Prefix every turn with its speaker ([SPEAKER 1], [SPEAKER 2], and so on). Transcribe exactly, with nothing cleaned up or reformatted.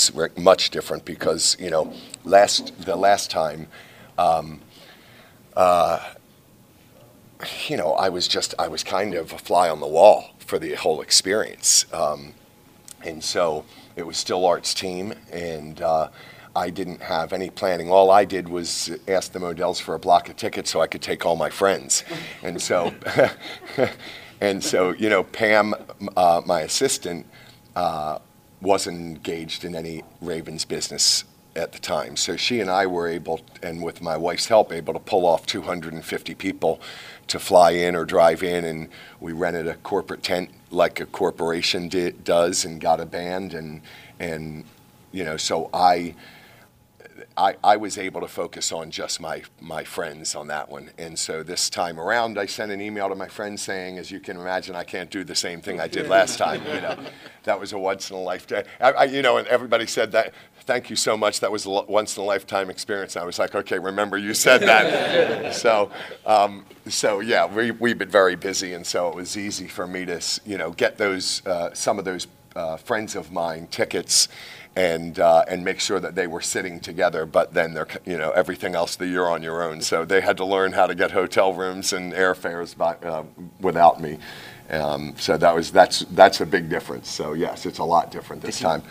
[SPEAKER 1] yes, very much different because, you know, last the last time, um, uh, you know, I was just, I was kind of a fly on the wall for the whole experience. Um, and so it was still Art's team, and uh, I didn't have any planning. All I did was ask the Modells for a block of tickets so I could take all my friends. And so, and so, you know, Pam, uh, my assistant, uh, wasn't engaged in any Ravens business at the time. So she and I were able, and with my wife's help, able to pull off two hundred fifty people to fly in or drive in, and we rented a corporate tent like a corporation did, does, and got a band, and and you know, so I. I, I was able to focus on just my, my friends on that one. And so this time around, I sent an email to my friends saying, as you can imagine, I can't do the same thing I did last time. You know, that was a once in a lifetime. I, I, you know, and everybody said that, thank you so much. That was a once in a lifetime experience. And I was like, okay, remember you said that. so, um, so yeah, we, we've been very busy. And so it was easy for me to, you know, get those, uh, some of those uh, friends of mine tickets, and uh, and make sure that they were sitting together, but then they're, you know, everything else that you're on your own. So they had to learn how to get hotel rooms and airfares by, uh, without me. Um, so that was that's that's a big difference. So yes, it's a lot different this time.